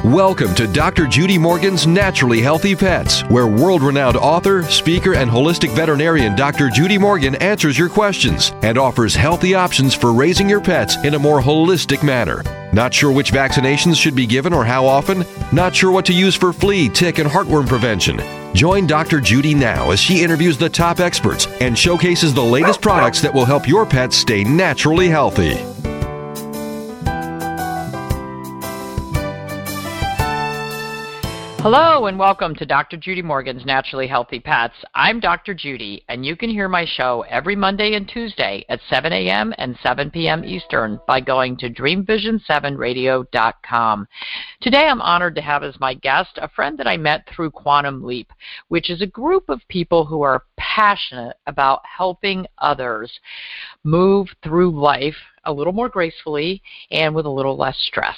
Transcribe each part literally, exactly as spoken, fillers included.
Welcome to Doctor Judy Morgan's Naturally Healthy Pets, where world-renowned author, speaker, and holistic veterinarian Doctor Judy Morgan answers your questions and offers healthy options for raising your pets in a more holistic manner. Not sure which vaccinations should be given or how often? Not sure what to use for flea, tick, and heartworm prevention? Join Doctor Judy now as she interviews the top experts and showcases the latest products that will help your pets stay naturally healthy. Hello and welcome to Doctor Judy Morgan's Naturally Healthy Pets. I'm Doctor Judy, and you can hear my show every Monday and Tuesday at seven a.m. and seven p.m. Eastern by going to dream vision seven radio dot com. Today I'm honored to have as my guest a friend that I met through Quantum Leap, which is a group of people who are passionate about helping others move through life a little more gracefully and with a little less stress.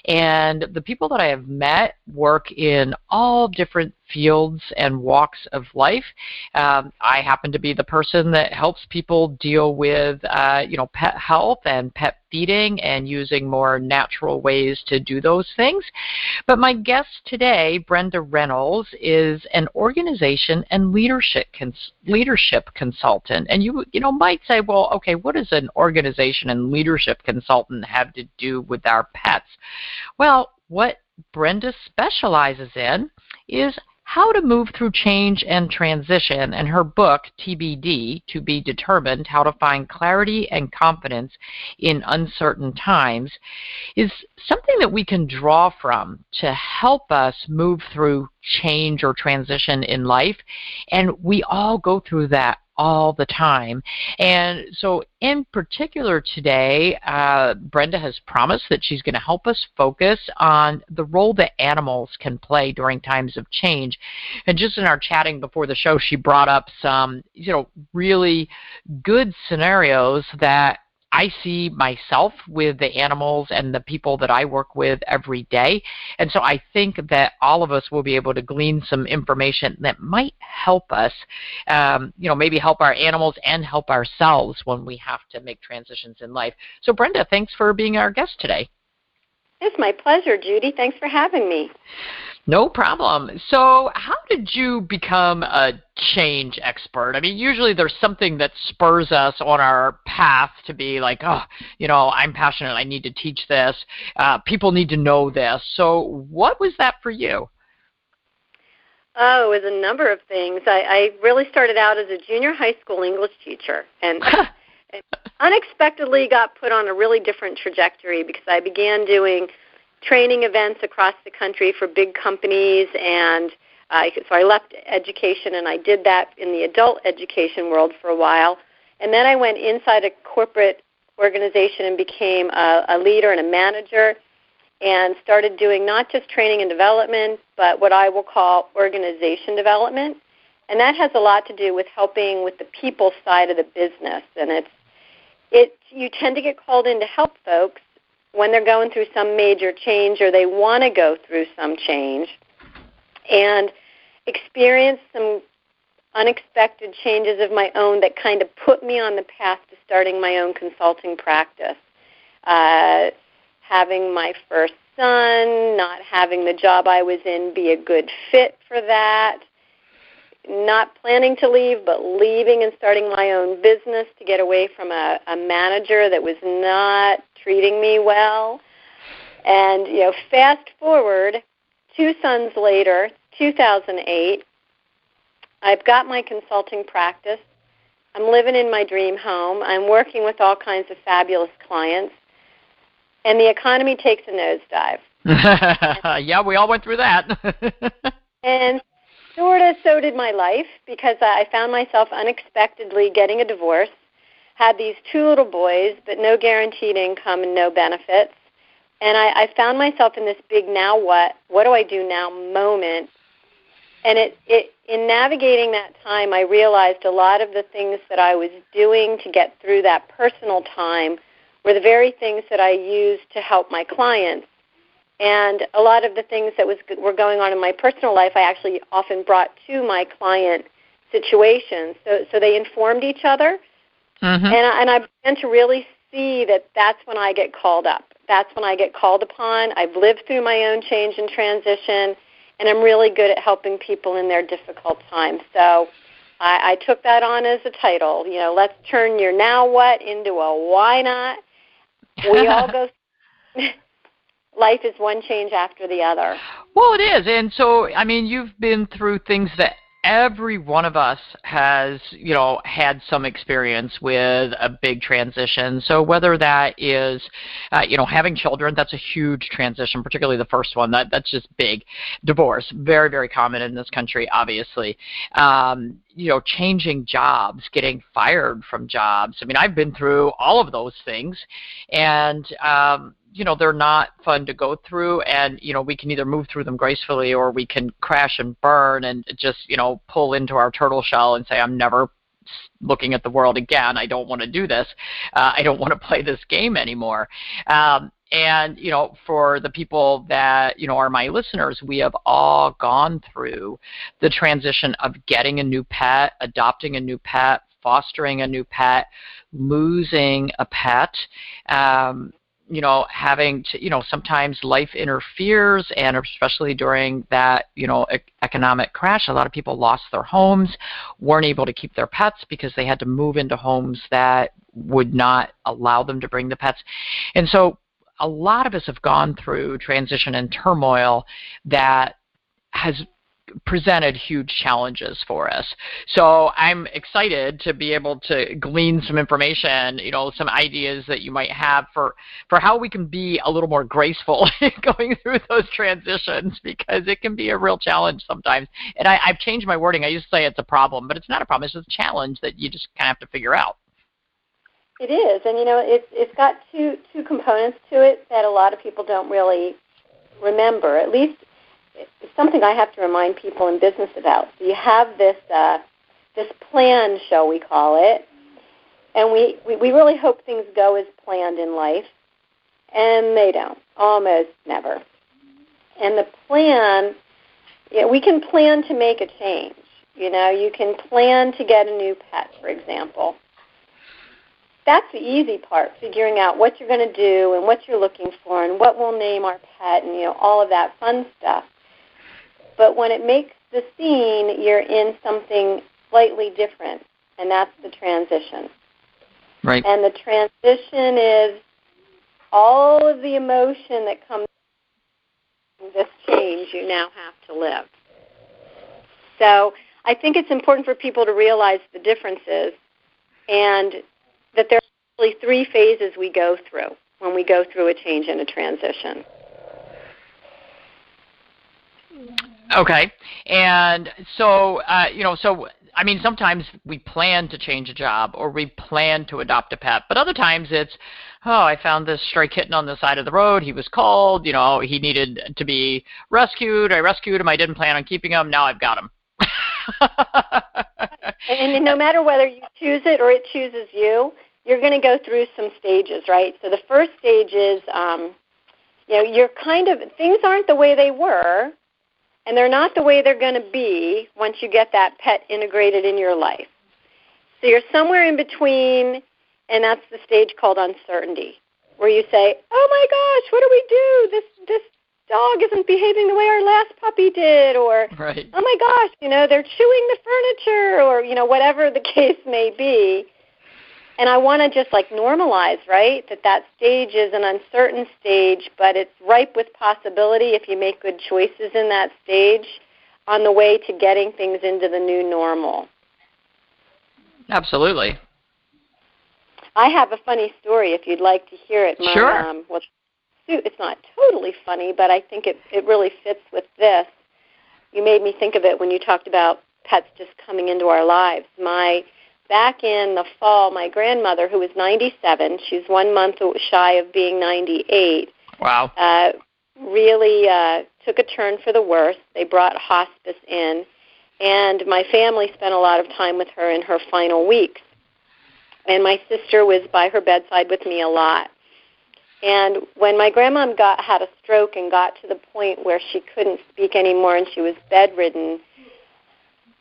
And the people that I have met work in all different fields and walks of life. Um, I happen to be the person that helps people deal with, uh, you know, pet health and pet feeding and using more natural ways to do those things. But my guest today, Brenda Reynolds, is an organization and leadership cons- leadership consultant. And you, you know, might say, well, okay, what does an organization and leadership consultant have to do with our pets? Well, what Brenda specializes in is how to move through change and transition, and her book, T B D, To Be Determined, How to Find Clarity and Confidence in Uncertain Times, is something that we can draw from to help us move through change or transition in life, and we all go through that all the time. And so in particular today, uh, Brenda has promised that she's going to help us focus on the role that animals can play during times of change. And just in our chatting before the show, she brought up some, you know, really good scenarios that I see myself with the animals and the people that I work with every day. And so I think that all of us will be able to glean some information that might help us, um, you know, maybe help our animals and help ourselves when we have to make transitions in life. So Brenda, thanks for being our guest today. It's my pleasure, Judy. Thanks for having me. No problem. So how did you become a change expert? I mean, usually there's something that spurs us on our path to be like, oh, you know, I'm passionate. I need to teach this. Uh, people need to know this. So what was that for you? Oh, it was a number of things. I, I really started out as a junior high school English teacher and unexpectedly got put on a really different trajectory because I began doing training events across the country for big companies, and uh, so I left education and I did that in the adult education world for a while. And then I went inside a corporate organization and became a, a leader and a manager and started doing not just training and development, but what I will call organization development. And that has a lot to do with helping with the people side of the business. And it's it you tend to get called in to help folks when they're going through some major change or they want to go through some change and experience some unexpected changes of my own that kind of put me on the path to starting my own consulting practice. Uh, having my first son, not having the job I was in be a good fit for that, not planning to leave, but leaving and starting my own business to get away from a, a manager that was not treating me well. And, you know, fast forward, two sons later, two thousand eight, I've got my consulting practice. I'm living in my dream home. I'm working with all kinds of fabulous clients. And the economy takes a nosedive. Yeah, we all went through that. And sort of so did my life, because I found myself unexpectedly getting a divorce, had these two little boys, but no guaranteed income and no benefits. And I, I found myself in this big now what, what do I do now moment. And it, it in navigating that time, I realized a lot of the things that I was doing to get through that personal time were the very things that I used to help my clients. And a lot of the things that was were going on in my personal life, I actually often brought to my client situations. So, so they informed each other. Mm-hmm. And, I, and I began to really see that that's when I get called up. That's when I get called upon. I've lived through my own change and transition, and I'm really good at helping people in their difficult times. So I, I took that on as a title. You know, let's turn your now what into a why not. We all go. Life is one change after the other. Well, it is. And so, I mean, you've been through things that every one of us has, you know, had some experience with a big transition. So whether that is, uh, you know, having children, that's a huge transition, particularly the first one. That That's just big. Divorce, very, very common in this country, obviously. Um, you know, changing jobs, getting fired from jobs. I mean, I've been through all of those things. And, um, you know, they're not fun to go through, and, you know, we can either move through them gracefully or we can crash and burn and just, you know, pull into our turtle shell and say, I'm never looking at the world again. I don't want to do this. Uh, I don't want to play this game anymore. Um, and, you know, for the people that, you know, are my listeners, we have all gone through the transition of getting a new pet, adopting a new pet, fostering a new pet, losing a pet, um, you know, having to, you know, sometimes life interferes, and especially during that, you know, e- economic crash, a lot of people lost their homes, weren't able to keep their pets because they had to move into homes that would not allow them to bring the pets. And so a lot of us have gone through transition and turmoil that has presented huge challenges for us. So I'm excited to be able to glean some information, you know, some ideas that you might have for, for how we can be a little more graceful going through those transitions, because it can be a real challenge sometimes. And I, I've changed my wording. I used to say it's a problem, but it's not a problem. It's just a challenge that you just kind of have to figure out. It is, and you know, it's it's got two two components to it that a lot of people don't really remember. At least it's something I have to remind people in business about. So you have this uh, this plan, shall we call it, and we, we, we really hope things go as planned in life, and they don't, almost never. And the plan, you know, we can plan to make a change. You know, you can plan to get a new pet, for example. That's the easy part, figuring out what you're going to do and what you're looking for and what we'll name our pet and, you know, all of that fun stuff. But when it makes the scene, you're in something slightly different, and that's the transition. Right. And the transition is all of the emotion that comes from this change you now have to live. So I think it's important for people to realize the differences, and that there are actually three phases we go through when we go through a change and a transition. Okay. And so, uh, you know, so, I mean, sometimes we plan to change a job or we plan to adopt a pet, but other times it's, oh, I found this stray kitten on the side of the road. He was cold. You know, he needed to be rescued. I rescued him. I didn't plan on keeping him. Now I've got him. And no matter whether you choose it or it chooses you, you're going to go through some stages, right? So the first stage is, um, you know, you're kind of, things aren't the way they were, and they're not the way they're going to be once you get that pet integrated in your life. So you're somewhere in between, and that's the stage called uncertainty, where you say, oh my gosh, what do we do? This this dog isn't behaving the way our last puppy did, or, right. oh my gosh, you know, they're chewing the furniture, or, you know, whatever the case may be. And I want to just, like, normalize, right, that that stage is an uncertain stage, but it's ripe with possibility if you make good choices in that stage on the way to getting things into the new normal. Absolutely. I have a funny story if you'd like to hear it. My, sure. Um, well, it's not totally funny, but I think it, it really fits with this. You made me think of it when you talked about pets just coming into our lives. My Back in the fall, my grandmother, who was ninety-seven, she's one month shy of being ninety-eight, wow, uh, really uh, took a turn for the worse. They brought hospice in, and my family spent a lot of time with her in her final weeks. And my sister was by her bedside with me a lot. And when my grandma got had a stroke and got to the point where she couldn't speak anymore and she was bedridden,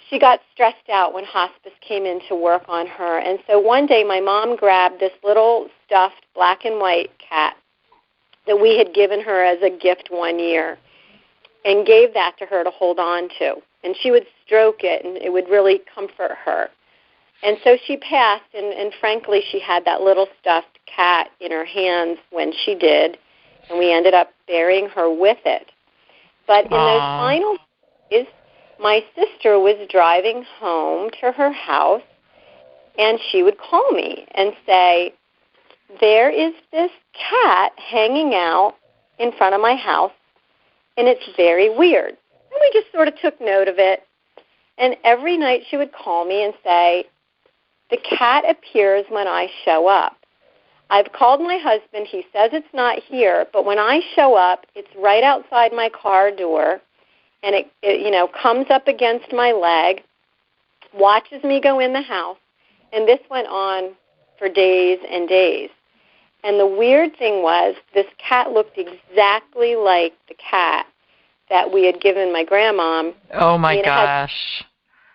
she got stressed out when hospice came in to work on her. And so one day my mom grabbed this little stuffed black and white cat that we had given her as a gift one year and gave that to her to hold on to. And she would stroke it, and it would really comfort her. And so she passed, and, and frankly, she had that little stuffed cat in her hands when she did, and we ended up burying her with it. But in Aww. those final days, my sister was driving home to her house, and she would call me and say, there is this cat hanging out in front of my house, and it's very weird. And we just sort of took note of it. And every night she would call me and say, the cat appears when I show up. I've called my husband. He says it's not here, but when I show up, it's right outside my car door, and it, it you know, comes up against my leg, watches me go in the house, and this went on for days and days. And the weird thing was, this cat looked exactly like the cat that we had given my grandmom. Oh, my I mean, gosh.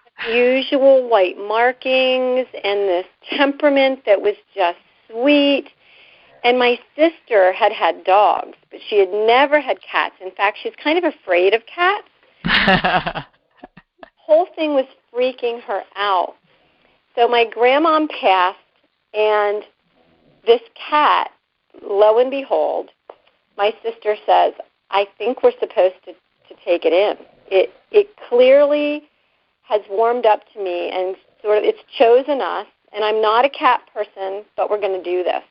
Usual white markings and this temperament that was just sweet. And my sister had had dogs, but she had never had cats. In fact, she's kind of afraid of cats. The whole thing was freaking her out. So my grandmom passed, and this cat, lo and behold, my sister says, I think we're supposed to, to take it in. It it clearly has warmed up to me, and sort of it's chosen us, and I'm not a cat person, but we're going to do this.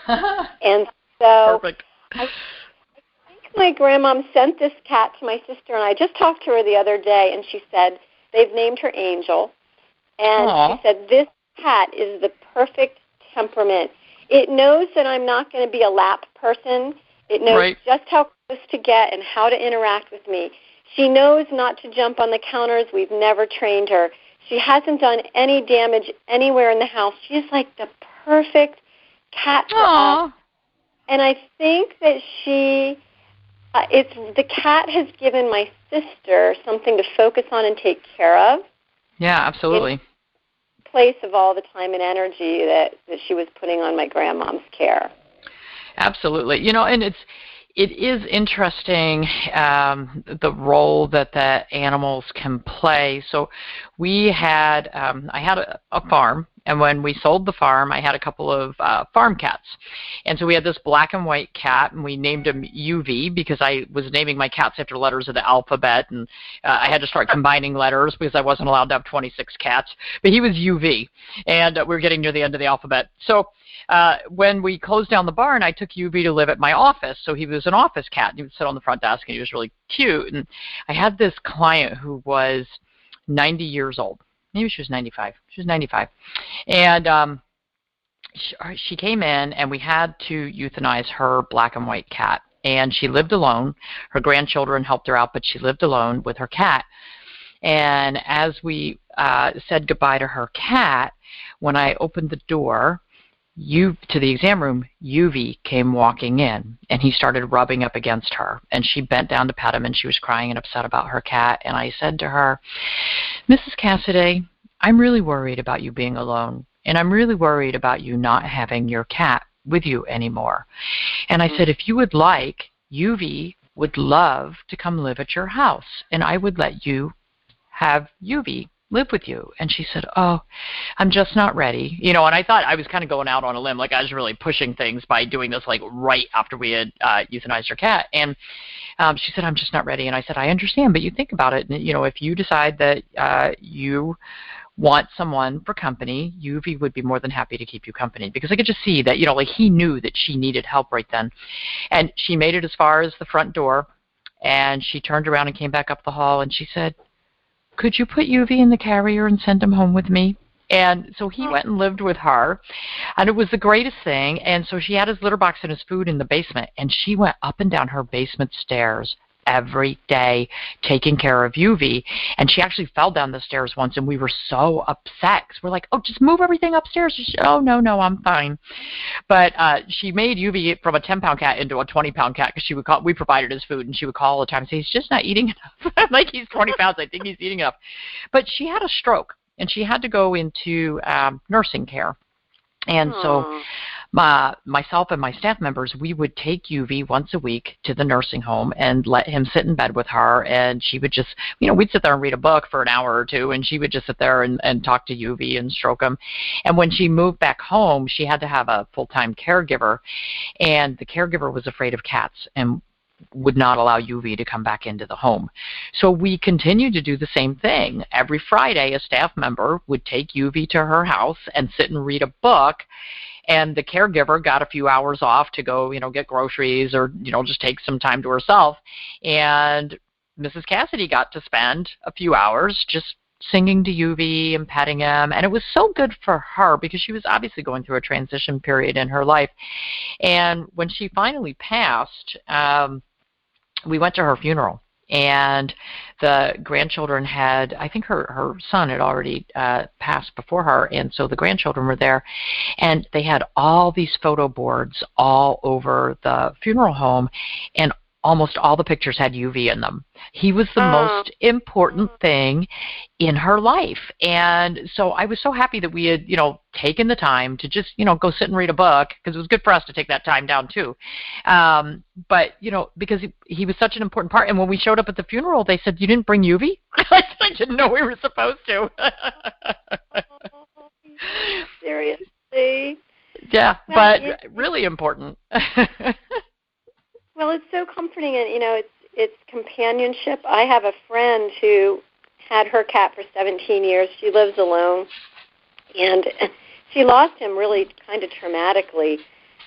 And so Perfect. I, I think my grandmom sent this cat to my sister, and I just talked to her the other day, and she said they've named her Angel, and Aww. she said this cat is the perfect temperament. It knows that I'm not going to be a lap person. It knows right. just how close to get and how to interact with me. She knows not to jump on the counters. We've never trained her. She hasn't done any damage anywhere in the house. She's like the perfect cat for Aww. us. And I think that she, uh, it's the cat has given my sister something to focus on and take care of. Yeah, absolutely. In place of all the time and energy that, that she was putting on my grandmom's care. Absolutely. You know, and it's it is interesting um, the role that the animals can play. So we had, um, I had a, a farm, and when we sold the farm, I had a couple of uh, farm cats. And so we had this black and white cat, and we named him U V because I was naming my cats after letters of the alphabet, and uh, I had to start combining letters because I wasn't allowed to have twenty-six cats. But he was U V, and uh, we were getting near the end of the alphabet. So uh, when we closed down the barn, I took U V to live at my office. So he was an office cat. He would sit on the front desk, and he was really cute. And I had this client who was ninety years old. Maybe she was ninety-five. She was ninety-five. And um, she, she came in, and we had to euthanize her black and white cat. And she lived alone. Her grandchildren helped her out, but she lived alone with her cat. And as we uh, said goodbye to her cat, when I opened the door you to the exam room, U V came walking in, and he started rubbing up against her. And she bent down to pet him, and she was crying and upset about her cat. And I said to her, Missus Cassidy, I'm really worried about you being alone, and I'm really worried about you not having your cat with you anymore. And I said, if you would like, U V would love to come live at your house, and I would let you have U V live with you. And she said, oh, I'm just not ready. You know, and I thought I was kind of going out on a limb, like I was really pushing things by doing this like right after we had uh, euthanized her cat. And um, she said, I'm just not ready. And I said, I understand, but you think about it. And, you know, if you decide that uh, you want someone for company, U V would be more than happy to keep you company, because I could just see that, you know, like he knew that she needed help right then. And she made it as far as the front door, and she turned around and came back up the hall, and she said, could you put U V in the carrier and send him home with me? And so he went and lived with her, and it was the greatest thing. And so she had his litter box and his food in the basement, and she went up and down her basement stairs every day taking care of U V. And she actually fell down the stairs once, and we were so upset. 'Cause we're like, oh, just move everything upstairs. She said, oh, no, no, I'm fine. But uh, she made U V from a ten-pound cat into a twenty-pound cat because she would call. We provided his food, and she would call all the time and say, he's just not eating enough. I'm like, he's twenty pounds. I think he's eating enough. But she had a stroke, and she had to go into um, nursing care. And Aww. so my, myself and my staff members, we would take U V once a week to the nursing home and let him sit in bed with her. And she would just, you know, we'd sit there and read a book for an hour or two, and she would just sit there and, and talk to U V and stroke him. And when she moved back home, she had to have a full-time caregiver, and the caregiver was afraid of cats and would not allow U V to come back into the home. So we continued to do the same thing. Every Friday, a staff member would take U V to her house and sit and read a book, and the caregiver got a few hours off to go, you know, get groceries or, you know, just take some time to herself. And Missus Cassidy got to spend a few hours just singing to U V and petting him. And it was so good for her because she was obviously going through a transition period in her life. And when she finally passed, um, we went to her funeral. And the grandchildren had, I think her, her son had already uh, passed before her, and so the grandchildren were there. And they had all these photo boards all over the funeral home, and almost all the pictures had U V in them. He was the oh. most important thing in her life. And so I was so happy that we had, you know, taken the time to just, you know, go sit and read a book, because it was good for us to take that time down too. Um, but, you know, because he, he was such an important part. And when we showed up at the funeral, they said, you didn't bring U V? I didn't know we were supposed to. Oh, seriously? Yeah, well, but it, really important. Well, it's so comforting, and, you know, it's it's companionship. I have a friend who had her cat for seventeen years. She lives alone, and she lost him really kind of traumatically.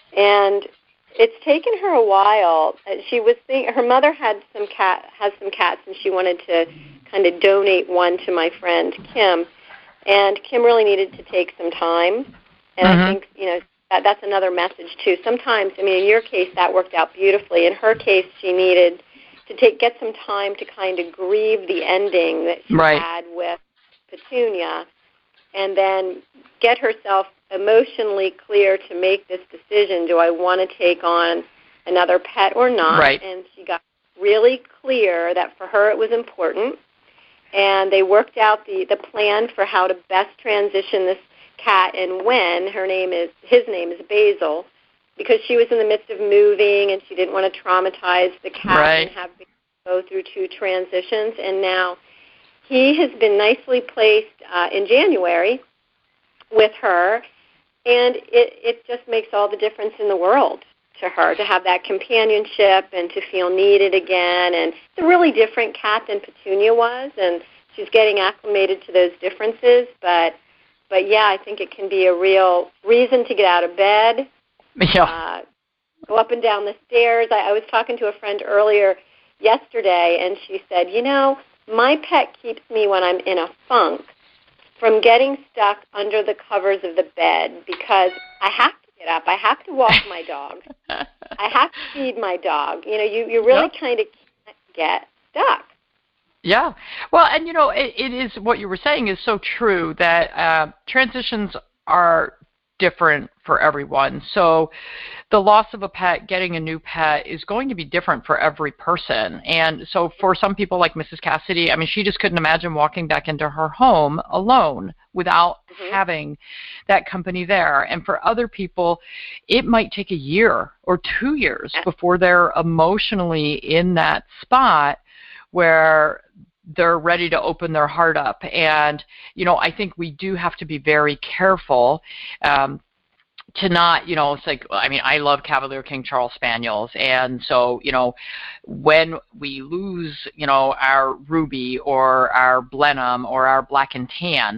And it's taken her a while. She was think, her mother had some cat has some cats, and she wanted to kind of donate one to my friend Kim. And Kim really needed to take some time. And mm-hmm. I think, you know, That, that's another message, too. Sometimes, I mean, in your case, that worked out beautifully. In her case, she needed to take get some time to kind of grieve the ending that she right. had with Petunia, and then get herself emotionally clear to make this decision. Do I want to take on another pet or not? Right. And she got really clear that for her it was important, and they worked out the, the plan for how to best transition this cat and when. Her name is his name is Basil, because she was in the midst of moving and she didn't want to traumatize the cat right. and have to go through two transitions. And now he has been nicely placed uh, in January with her, and it, it just makes all the difference in the world to her to have that companionship and to feel needed again. And it's a really different cat than Petunia was, and she's getting acclimated to those differences, but But, yeah, I think it can be a real reason to get out of bed, yeah. uh, go up and down the stairs. I, I was talking to a friend earlier yesterday, and she said, you know, my pet keeps me when I'm in a funk from getting stuck under the covers of the bed, because I have to get up. I have to walk my dog. I have to feed my dog. You know, you, you really yep. kind of can't get stuck. Yeah. Well, and, you know, it, it is what you were saying is so true, that uh, transitions are different for everyone. So the loss of a pet, getting a new pet is going to be different for every person. And so for some people like Missus Cassidy, I mean, she just couldn't imagine walking back into her home alone without mm-hmm. having that company there. And for other people, it might take a year or two years before they're emotionally in that spot where they're ready to open their heart up. And, you know, I think we do have to be very careful um, to not, you know, it's like, I mean, I love Cavalier King Charles Spaniels. And so, you know, when we lose, you know, our Ruby or our Blenheim or our Black and Tan,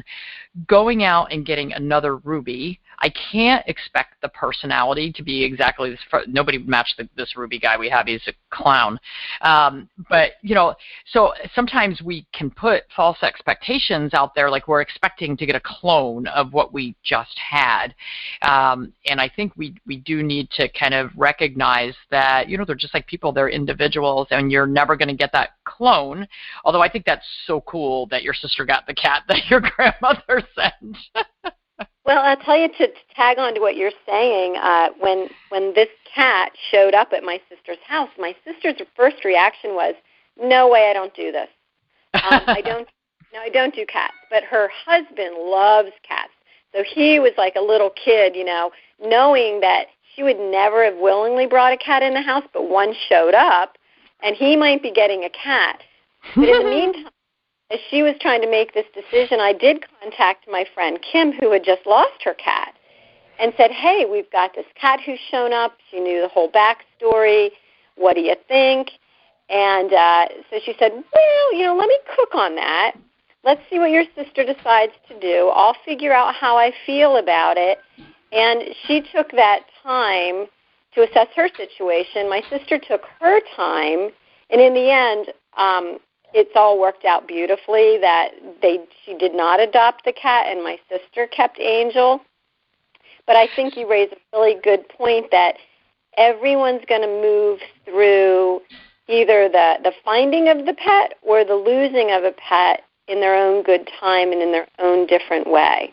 going out and getting another Ruby, I can't expect the personality to be exactly this. Nobody matched the, this Ruby guy we have. He's a clown. Um, but, you know, so sometimes we can put false expectations out there, like we're expecting to get a clone of what we just had. Um, and I think we, we do need to kind of recognize that, you know, they're just like people, they're individuals, and you're never going to get that clone. Although I think that's so cool that your sister got the cat that your grandmother sent. Well, I'll tell you, to, to tag on to what you're saying, uh, when when this cat showed up at my sister's house, my sister's first reaction was, no way, I don't do this. Um, I don't, no, I don't do cats. But her husband loves cats. So he was like a little kid, you know, knowing that she would never have willingly brought a cat in the house, but one showed up, and he might be getting a cat. But in the meantime, as she was trying to make this decision, I did contact my friend Kim, who had just lost her cat, and said, hey, we've got this cat who's shown up. She knew the whole backstory. What do you think? And uh, so she said, well, you know, let me cook on that. Let's see what your sister decides to do. I'll figure out how I feel about it. And she took that time to assess her situation. My sister took her time, and in the end, um, it's all worked out beautifully that they she did not adopt the cat, and my sister kept Angel. But I think you raise a really good point that everyone's going to move through either the, the finding of the pet or the losing of a pet in their own good time and in their own different way.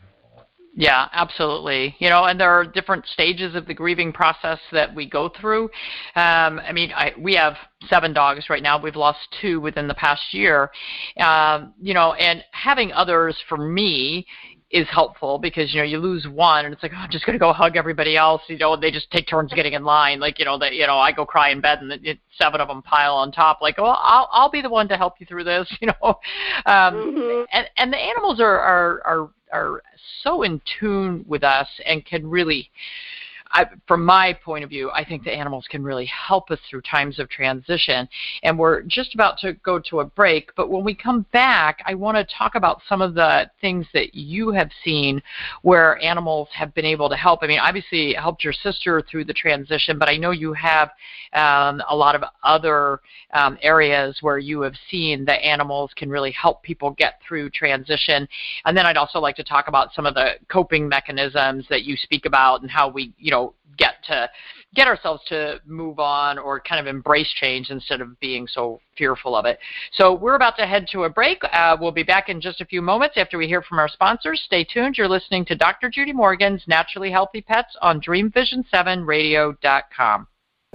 Yeah, absolutely. You know, and there are different stages of the grieving process that we go through. Um, I mean, I, we have seven dogs right now. We've lost two within the past year. Um, you know, and having others for me is helpful because, you know, you lose one and it's like, oh, I'm just going to go hug everybody else. You know, they just take turns getting in line. Like, you know, that, you know, I go cry in bed and it, it, seven of them pile on top. Like, well, I'll, I'll be the one to help you through this, you know. Um, mm-hmm. and, and the animals are, are, are, are so in tune with us and can really, I, from my point of view, I think the animals can really help us through times of transition. And we're just about to go to a break, but when we come back, I want to talk about some of the things that you have seen where animals have been able to help. I mean, obviously it helped your sister through the transition, but I know you have um, a lot of other um, areas where you have seen that animals can really help people get through transition. And then I'd also like to talk about some of the coping mechanisms that you speak about and how we, you know, get to get ourselves to move on or kind of embrace change instead of being so fearful of it. So we're about to head to a break. Uh, we'll be back in just a few moments after we hear from our sponsors. Stay tuned. You're listening to Doctor Judy Morgan's Naturally Healthy Pets on Dream Vision seven radio dot com.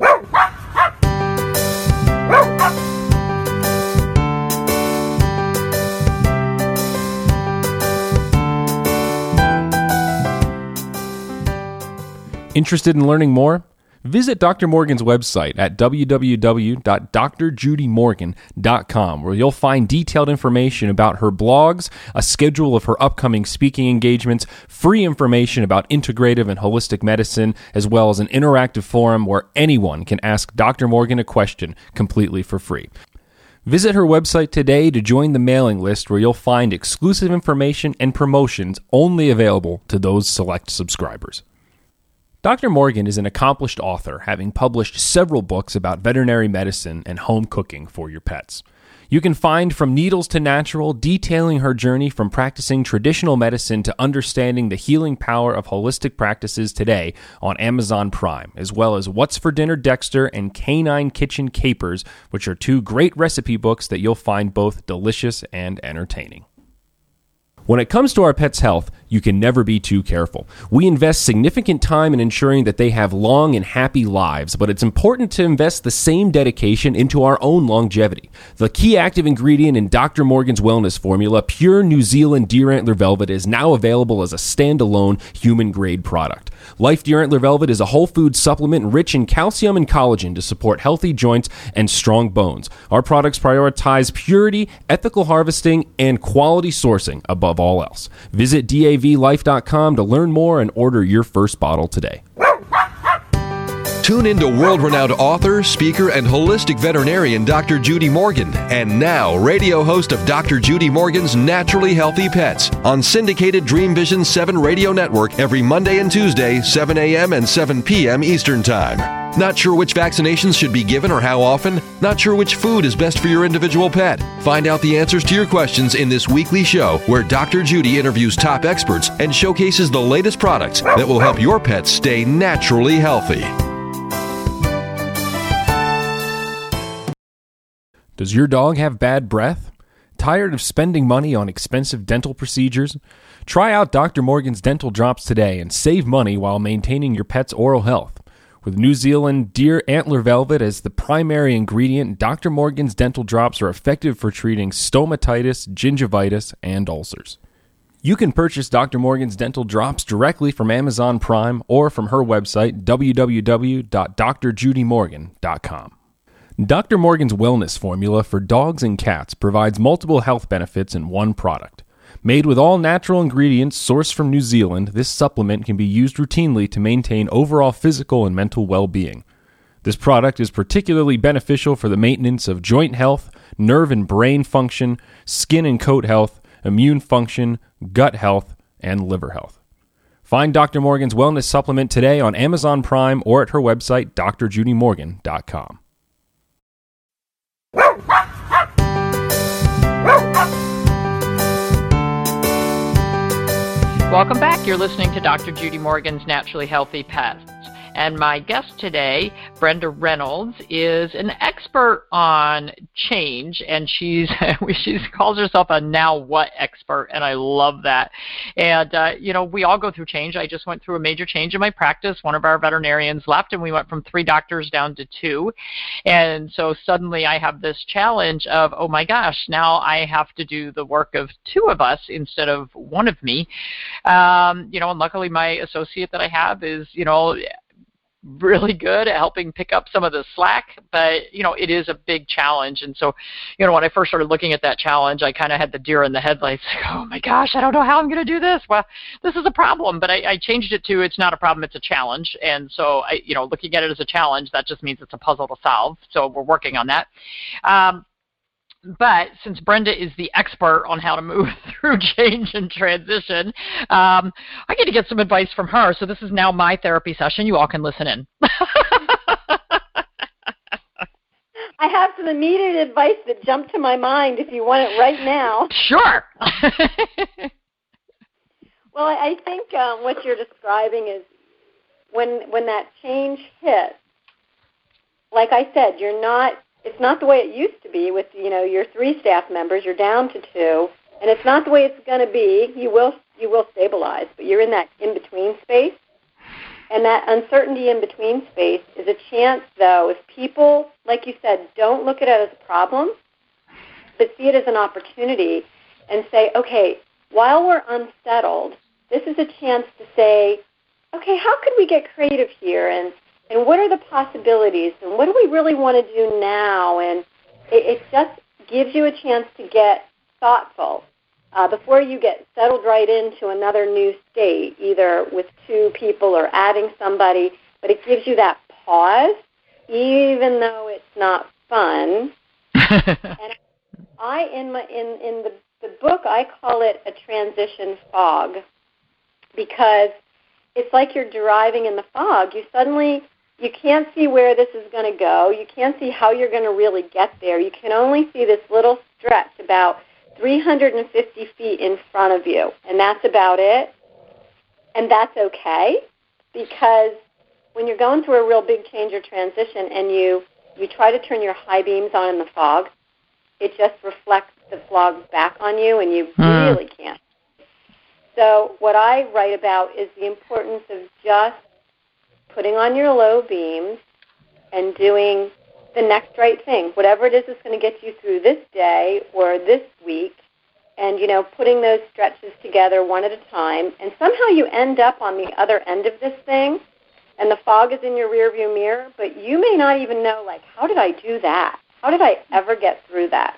Interested in learning more? Visit Doctor Morgan's website at w w w dot dr judy morgan dot com, where you'll find detailed information about her blogs, a schedule of her upcoming speaking engagements, free information about integrative and holistic medicine, as well as an interactive forum where anyone can ask Doctor Morgan a question completely for free. Visit her website today to join the mailing list, where you'll find exclusive information and promotions only available to those select subscribers. Doctor Morgan is an accomplished author, having published several books about veterinary medicine and home cooking for your pets. You can find From Needles to Natural, detailing her journey from practicing traditional medicine to understanding the healing power of holistic practices today on Amazon Prime, as well as What's for Dinner Dexter and Canine Kitchen Capers, which are two great recipe books that you'll find both delicious and entertaining. When it comes to our pets' health, you can never be too careful. We invest significant time in ensuring that they have long and happy lives, but it's important to invest the same dedication into our own longevity. The key active ingredient in Doctor Morgan's wellness formula, Pure New Zealand Deer Antler Velvet, is now available as a standalone human-grade product. Life Deer Antler Velvet is a whole food supplement rich in calcium and collagen to support healthy joints and strong bones. Our products prioritize purity, ethical harvesting, and quality sourcing above all else. Visit D A V life dot com to learn more and order your first bottle today. Tune in to world-renowned author, speaker, and holistic veterinarian Doctor Judy Morgan, and now radio host of Doctor Judy Morgan's Naturally Healthy Pets on syndicated Dream Vision seven Radio Network every Monday and Tuesday, seven a.m. and seven p.m. Eastern Time. Not sure which vaccinations should be given or how often? Not sure which food is best for your individual pet? Find out the answers to your questions in this weekly show where Doctor Judy interviews top experts and showcases the latest products that will help your pets stay naturally healthy. Does your dog have bad breath? Tired of spending money on expensive dental procedures? Try out Doctor Morgan's Dental Drops today and save money while maintaining your pet's oral health. With New Zealand deer antler velvet as the primary ingredient, Doctor Morgan's Dental Drops are effective for treating stomatitis, gingivitis, and ulcers. You can purchase Doctor Morgan's Dental Drops directly from Amazon Prime or from her website, w w w dot d r judy morgan dot com. Doctor Morgan's Wellness Formula for dogs and cats provides multiple health benefits in one product. Made with all natural ingredients sourced from New Zealand, this supplement can be used routinely to maintain overall physical and mental well-being. This product is particularly beneficial for the maintenance of joint health, nerve and brain function, skin and coat health, immune function, gut health, and liver health. Find Doctor Morgan's Wellness Supplement today on Amazon Prime or at her website, d r judy morgan dot com. Welcome back. You're listening to Doctor Judy Morgan's Naturally Healthy Pets. And my guest today, Brenda Reynolds, is an expert on change, and she's she calls herself a now what expert, and I love that. And, uh, you know, we all go through change. I just went through a major change in my practice. One of our veterinarians left, and we went from three doctors down to two. And so suddenly I have this challenge of, oh, my gosh, now I have to do the work of two of us instead of one of me. Um, you know, and luckily my associate that I have is, you know, really good at helping pick up some of the slack, but, you know, it is a big challenge. And so, you know, when I first started looking at that challenge, I kind of had the deer in the headlights. Like, oh, my gosh, I don't know how I'm going to do this. Well, this is a problem. But I, I changed it to it's not a problem, it's a challenge. And so, I, you know, looking at it as a challenge, that just means it's a puzzle to solve. So we're working on that. Um, But since Brenda is the expert on how to move through change and transition, um, I get to get some advice from her. So this is now my therapy session. You all can listen in. I have some immediate advice that jumped to my mind if you want it right now. Sure. Well, I think um, what you're describing is when when that change hits, like I said, you're not, it's not the way it used to be with, you know, your three staff members. You're down to two, and it's not the way it's going to be. You will you will stabilize, but you're in that in-between space. And that uncertainty in between space is a chance, though, if people, like you said, don't look at it as a problem, but see it as an opportunity and say, okay, while we're unsettled, this is a chance to say, okay, how could we get creative here? And, and what are the possibilities? And what do we really want to do now? And it, it just gives you a chance to get thoughtful Uh, before you get settled right into another new state, either with two people or adding somebody, but it gives you that pause, even though it's not fun. And I, in my in, in the, the book, I call it a transition fog, because it's like you're driving in the fog. You suddenly, you can't see where this is going to go. You can't see how you're going to really get there. You can only see this little stretch about three hundred fifty feet in front of you, and that's about it. And that's okay, because when you're going through a real big change or transition and you, you try to turn your high beams on in the fog, it just reflects the fog back on you, and you mm. really can't. So what I write about is the importance of just putting on your low beams and doing the next right thing, whatever it is that's going to get you through this day or this week, and, you know, putting those stretches together one at a time, and somehow you end up on the other end of this thing, and the fog is in your rearview mirror, but you may not even know, like, how did I do that? How did I ever get through that?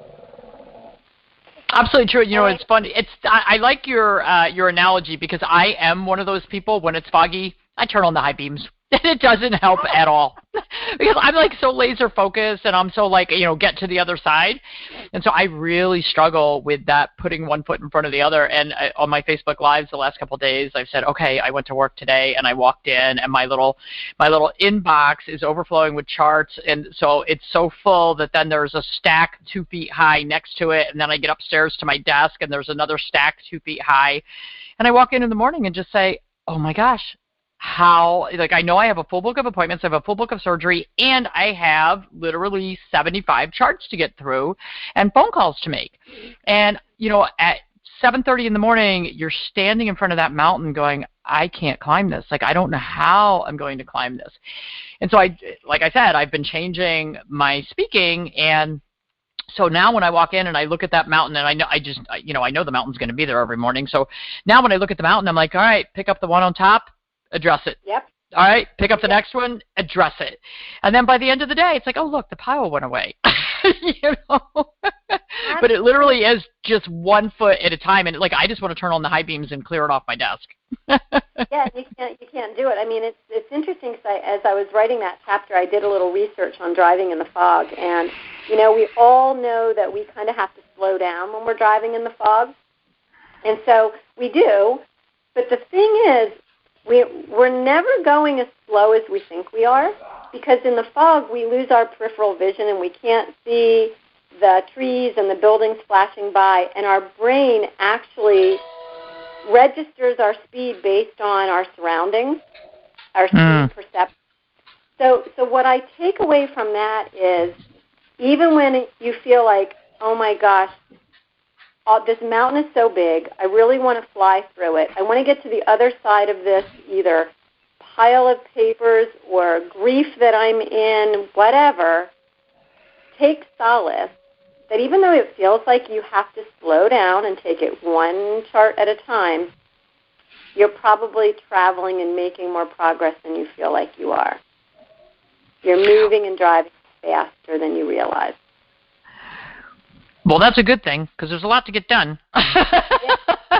Absolutely true. You know, it's funny. It's I, I like your uh, your analogy, because I am one of those people, when it's foggy, I turn on the high beams And it doesn't help at all because I'm like so laser focused and I'm so like, you know, get to the other side. And so I really struggle with that, putting one foot in front of the other. And I, on my Facebook Lives the last couple of days, I've said, okay, I went to work today and I walked in and my little, my little inbox is overflowing with charts. And so it's so full that then there's a stack two feet high next to it. And then I get upstairs to my desk and there's another stack two feet high. And I walk in in the morning and just say, oh my gosh, how, like, I know I have a full book of appointments, I have a full book of surgery, and I have literally seventy-five charts to get through and phone calls to make. And, you know, at seven thirty in the morning, you're standing in front of that mountain going, I can't climb this. Like, I don't know how I'm going to climb this. And so I, like I said, I've been changing my speaking, and so now when I walk in and I look at that mountain, and I know I just, you know, I know the mountain's going to be there every morning. So now when I look at the mountain, I'm like, all right, pick up the one on top, address it. Yep. All right, pick up the Yep. next one, address it. And then by the end of the day, it's like, oh, look, the pile went away. you know? But it literally is just one foot at a time. And, like, I just want to turn on the high beams and clear it off my desk. Yeah, you can't you can't do it. I mean, it's it's interesting because I, as I was writing that chapter, I did a little research on driving in the fog, and you know, we all know that we kind of have to slow down when we're driving in the fog, and so we do. But the thing is, we we're never going as slow as we think we are, because in the fog we lose our peripheral vision and we can't see the trees and the buildings flashing by, and our brain actually registers our speed based on our surroundings, our speed Mm. perception. So, so what I take away from that is, even when you feel like, oh my gosh, oh, this mountain is so big, I really want to fly through it. I want to get to the other side of this either pile of papers or grief that I'm in, whatever. Take solace that even though it feels like you have to slow down and take it one chart at a time, you're probably traveling and making more progress than you feel like you are. You're moving and driving faster than you realize. Well, that's a good thing because there's a lot to get done. Yeah.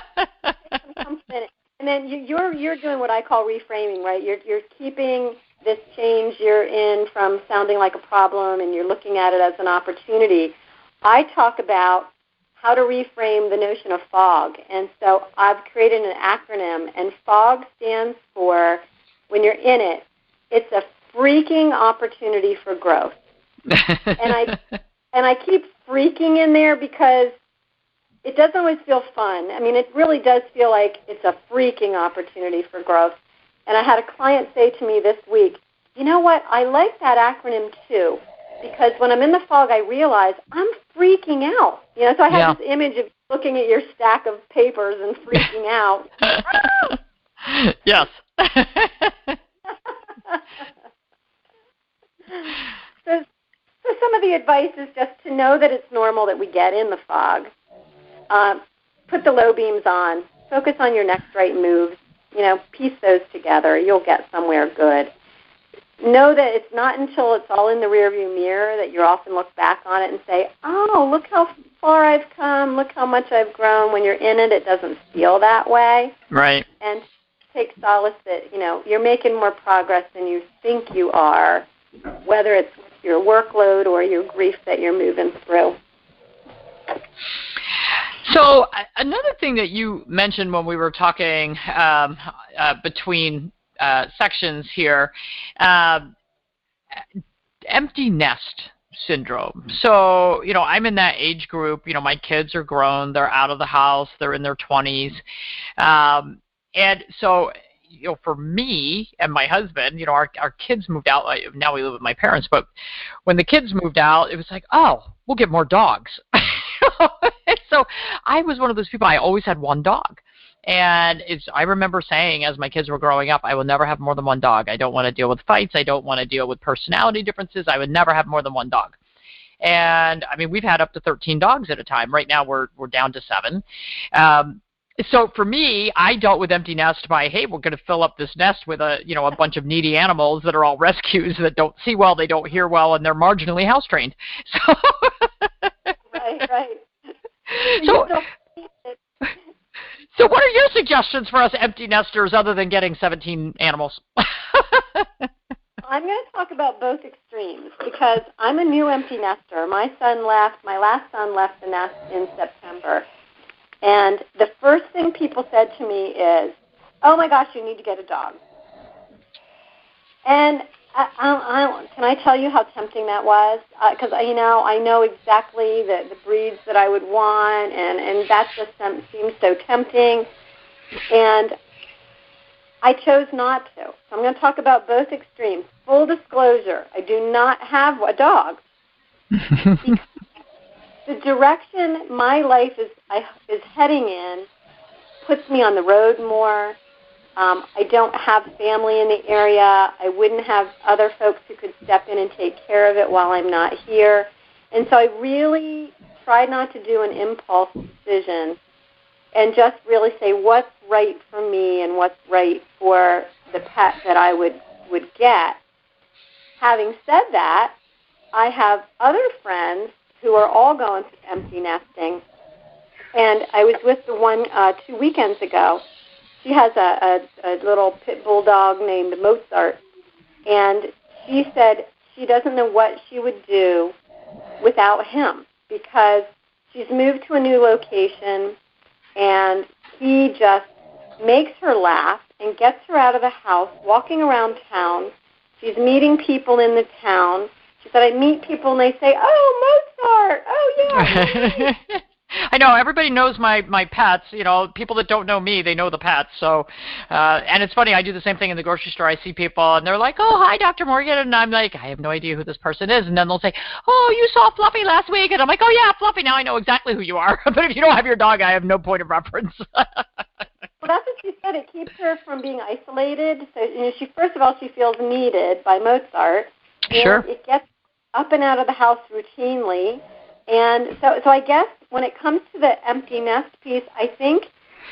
And then you, you're you're doing what I call reframing, right? You're you're keeping this change you're in from sounding like a problem, and you're looking at it as an opportunity. I talk about how to reframe the notion of fog, and so I've created an acronym, and FOG stands for, when you're in it, it's a freaking opportunity for growth. and I and I keep freaking in there because it doesn't always feel fun. I mean, it really does feel like it's a freaking opportunity for growth. And I had a client say to me this week, you know what, I like that acronym too, because when I'm in the fog, I realize I'm freaking out. You know, so I have Yeah. this image of looking at your stack of papers and freaking out. Yes. so, so some of the advice is just to know that it's normal that we get in the fog. Um, put the low beams on. Focus on your next right moves. You know, piece those together. You'll get somewhere good. Know that it's not until it's all in the rearview mirror that you often look back on it and say, oh, look how far I've come. Look how much I've grown. When you're in it, it doesn't feel that way. Right. And take solace that, you know, you're making more progress than you think you are, whether it's with your workload or your grief that you're moving through. So uh, another thing that you mentioned when we were talking um, uh, between uh, sections here, uh, empty nest syndrome. So, you know, I'm in that age group. You know, my kids are grown. They're out of the house. They're in their twenties. Um, and so, you know, for me and my husband, you know, our our kids moved out. Like, now we live with my parents. But when the kids moved out, it was like, oh, we'll get more dogs. So I was one of those people, I always had one dog. And it's, I remember saying as my kids were growing up, I will never have more than one dog. I don't want to deal with fights. I don't want to deal with personality differences. I would never have more than one dog. And, I mean, we've had up to thirteen dogs at a time. Right now we're we're down to seven. Um, so for me, I dealt with empty nest by, hey, we're going to fill up this nest with a, you know, a bunch of needy animals that are all rescues that don't see well, they don't hear well, and they're marginally house trained. So Right, right. So, so what are your suggestions for us empty nesters other than getting seventeen animals? I'm going to talk about both extremes because I'm a new empty nester. My son left, my last son left the nest in September. And the first thing people said to me is, oh my gosh, you need to get a dog. And I, I, I, can I tell you how tempting that was? Because, uh, you know, I know exactly the, the breeds that I would want, and, and that just seems so tempting. And I chose not to. So I'm going to talk about both extremes. Full disclosure, I do not have a dog. The direction my life is I, is heading in puts me on the road more. Um, I don't have family in the area. I wouldn't have other folks who could step in and take care of it while I'm not here. And so I really tried not to do an impulse decision and just really say what's right for me and what's right for the pet that I would, would get. Having said that, I have other friends who are all going to empty nesting. And I was with the one uh, two weekends ago. She has a, a, a little pit bull dog named Mozart. And she said she doesn't know what she would do without him because she's moved to a new location and he just makes her laugh and gets her out of the house, walking around town. She's meeting people in the town. She said, I meet people and they say, oh, Mozart, oh, yeah. I know. Everybody knows my, my pets. You know, people that don't know me, they know the pets. So, uh, and it's funny, I do the same thing in the grocery store. I see people and they're like, oh, hi, Doctor Morgan. And I'm like, I have no idea who this person is. And then they'll say, oh, you saw Fluffy last week. And I'm like, oh, yeah, Fluffy. Now I know exactly who you are. But if you don't have your dog, I have no point of reference. Well, that's what she said. It keeps her from being isolated. So, you know, she first of all, she feels needed by Mozart. And sure. It gets up and out of the house routinely. And so, so I guess when it comes to the empty nest piece, I think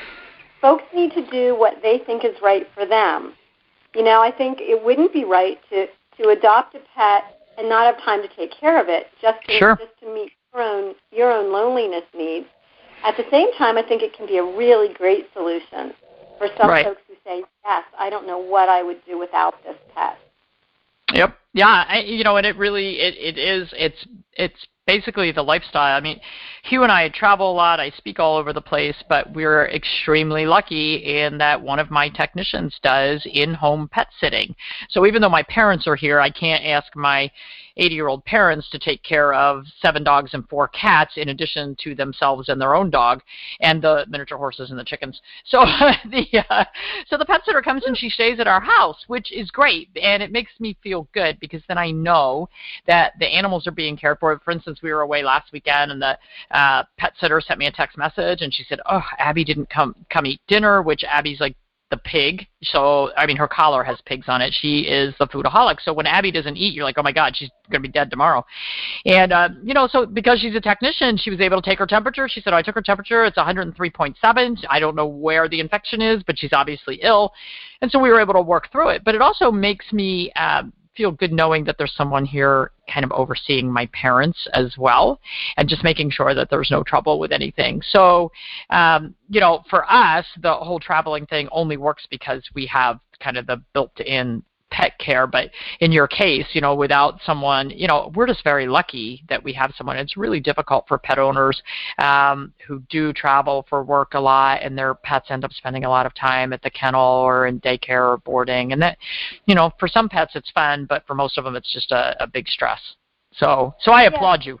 folks need to do what they think is right for them. You know, I think it wouldn't be right to, to adopt a pet and not have time to take care of it just to, sure. just to meet your own, your own loneliness needs. At the same time, I think it can be a really great solution for some right. folks who say, yes, I don't know what I would do without this pet. Yep. Yeah. I, you know, and it really, it, it is, it's, it's basically the lifestyle. I mean, Hugh and I travel a lot. I speak all over the place, but we're extremely lucky in that one of my technicians does in-home pet sitting. So even though my parents are here, I can't ask my eighty-year-old parents to take care of seven dogs and four cats in addition to themselves and their own dog and the miniature horses and the chickens. So the uh, so the pet sitter comes and she stays at our house, which is great, and it makes me feel good because then I know that the animals are being cared for. For instance, we were away last weekend, and the uh, pet sitter sent me a text message, and she said, "Oh, Abby didn't come come eat dinner," which Abby's like the pig. So, I mean, her collar has pigs on it. She is the foodaholic. So when Abby doesn't eat, you're like, oh my God, she's going to be dead tomorrow. And, uh, you know, so because she's a technician, she was able to take her temperature. She said, I took her temperature. It's one oh three point seven. I don't know where the infection is, but she's obviously ill. And so we were able to work through it. But it also makes me uh, feel good knowing that there's someone here kind of overseeing my parents as well and just making sure that there's no trouble with anything. So, um, you know, for us, the whole traveling thing only works because we have kind of the built-in pet care. But in your case, you know, without someone, you know, we're just very lucky that we have someone. It's really difficult for pet owners um, who do travel for work a lot and their pets end up spending a lot of time at the kennel or in daycare or boarding. And that, you know, for some pets it's fun, but for most of them it's just a, a big stress. So, so I applaud you.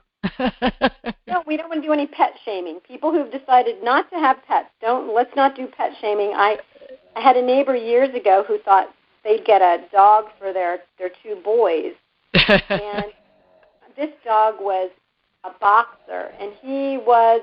No, we don't want to do any pet shaming. People who've decided not to have pets, don't, let's not do pet shaming. I, I had a neighbor years ago who thought they'd get a dog for their, their two boys. And this dog was a boxer, and he was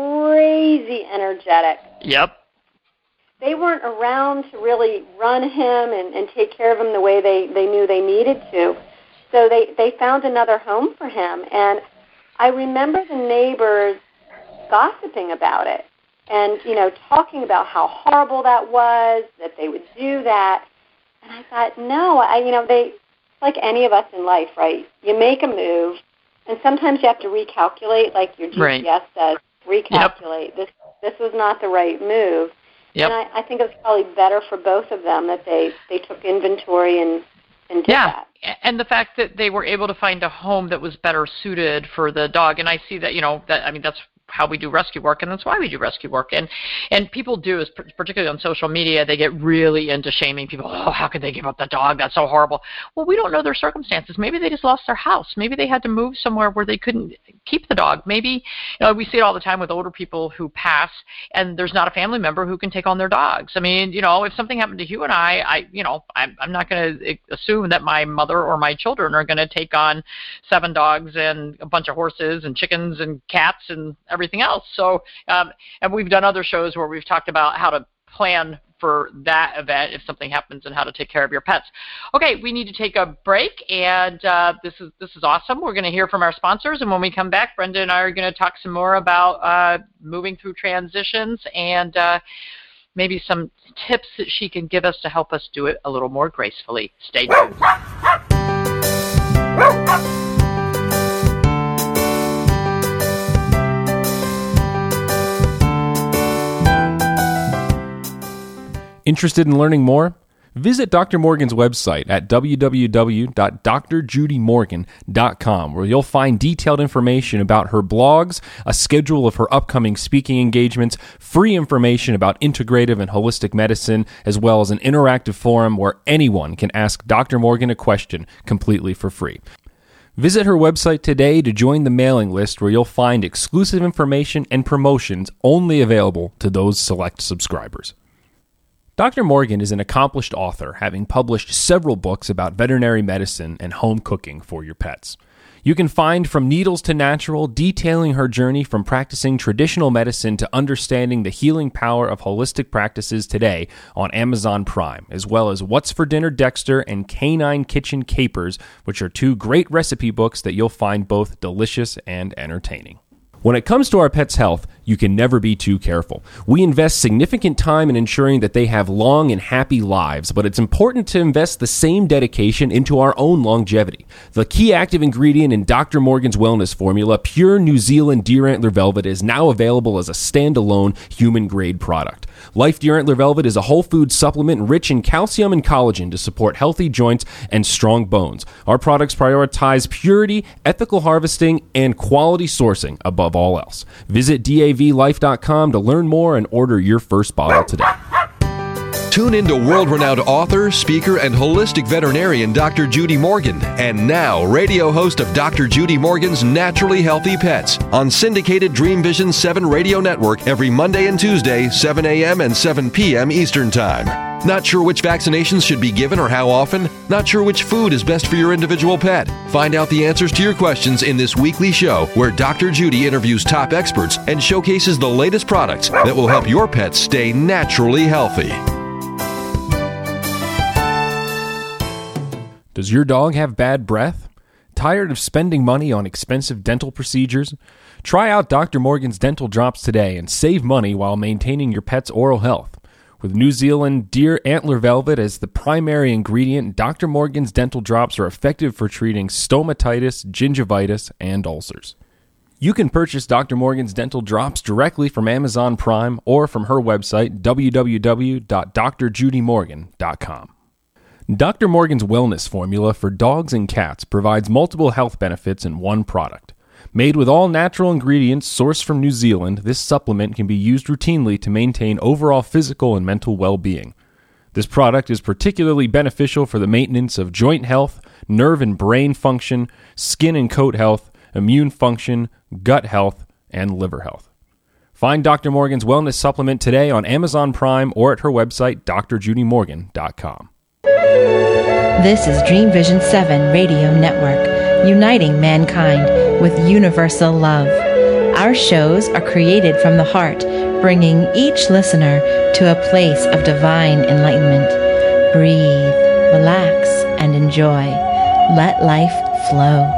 crazy energetic. Yep. They weren't around to really run him and, and take care of him the way they, they knew they needed to. So they, they found another home for him. And I remember the neighbors gossiping about it and, you know, talking about how horrible that was, that they would do that. And I thought, no, I, you know, they, like any of us in life, right? You make a move, and sometimes you have to recalculate, like your G P S right. says, recalculate. Yep. This this was not the right move. Yep. And I, I think it was probably better for both of them that they, they took inventory and, and did yeah. that. And the fact that they were able to find a home that was better suited for the dog, and I see that, you know, that I mean, that's how we do rescue work, and that's why we do rescue work. And and people do, is particularly on social media, they get really into shaming people. Oh, how could they give up the dog? That's so horrible. Well, we don't know their circumstances. Maybe they just lost their house. Maybe they had to move somewhere where they couldn't keep the dog. Maybe, you know, we see it all the time with older people who pass, and there's not a family member who can take on their dogs. I mean, you know, if something happened to Hugh and I, I you know, I'm, I'm not going to assume that my mother or my children are going to take on seven dogs and a bunch of horses and chickens and cats and everything else. So, um, and we've done other shows where we've talked about how to plan for that event if something happens and how to take care of your pets. Okay, we need to take a break, and uh, this is this is awesome. We're going to hear from our sponsors, and when we come back, Brenda and I are going to talk some more about uh, moving through transitions and uh, maybe some tips that she can give us to help us do it a little more gracefully. Stay tuned. Interested in learning more? Visit Doctor Morgan's website at w w w dot d r judy morgan dot com, where you'll find detailed information about her blogs, a schedule of her upcoming speaking engagements, free information about integrative and holistic medicine, as well as an interactive forum where anyone can ask Doctor Morgan a question completely for free. Visit her website today to join the mailing list, where you'll find exclusive information and promotions only available to those select subscribers. Doctor Morgan is an accomplished author, having published several books about veterinary medicine and home cooking for your pets. You can find From Needles to Natural, detailing her journey from practicing traditional medicine to understanding the healing power of holistic practices today on Amazon Prime, as well as What's for Dinner Dexter and Canine Kitchen Capers, which are two great recipe books that you'll find both delicious and entertaining. When it comes to our pets' health, you can never be too careful. We invest significant time in ensuring that they have long and happy lives, but it's important to invest the same dedication into our own longevity. The key active ingredient in Doctor Morgan's wellness formula, Pure New Zealand Deer Antler Velvet, is now available as a standalone human-grade product. Life Deer Antler Velvet is a whole food supplement rich in calcium and collagen to support healthy joints and strong bones. Our products prioritize purity, ethical harvesting, and quality sourcing above all else. Visit D A V life dot com to learn more and order your first bottle today. Tune in to world-renowned author, speaker, and holistic veterinarian Doctor Judy Morgan, and now radio host of Doctor Judy Morgan's Naturally Healthy Pets on syndicated Dream Vision seven Radio Network every Monday and Tuesday, seven a.m. and seven p.m. Eastern Time. Not sure which vaccinations should be given or how often? Not sure which food is best for your individual pet? Find out the answers to your questions in this weekly show, where Doctor Judy interviews top experts and showcases the latest products that will help your pets stay naturally healthy. Does your dog have bad breath? Tired of spending money on expensive dental procedures? Try out Doctor Morgan's Dental Drops today and save money while maintaining your pet's oral health. With New Zealand Deer Antler Velvet as the primary ingredient, Doctor Morgan's Dental Drops are effective for treating stomatitis, gingivitis, and ulcers. You can purchase Doctor Morgan's Dental Drops directly from Amazon Prime or from her website, w w w dot d r judy morgan dot com. Doctor Morgan's Wellness Formula for dogs and cats provides multiple health benefits in one product. Made with all natural ingredients sourced from New Zealand, this supplement can be used routinely to maintain overall physical and mental well-being. This product is particularly beneficial for the maintenance of joint health, nerve and brain function, skin and coat health, immune function, gut health, and liver health. Find Doctor Morgan's Wellness Supplement today on Amazon Prime or at her website, d r judy morgan dot com. This is Dream Vision seven Radio Network, uniting mankind with universal love. Our shows are created from the heart, bringing each listener to a place of divine enlightenment. Breathe, relax, and enjoy. Let life flow.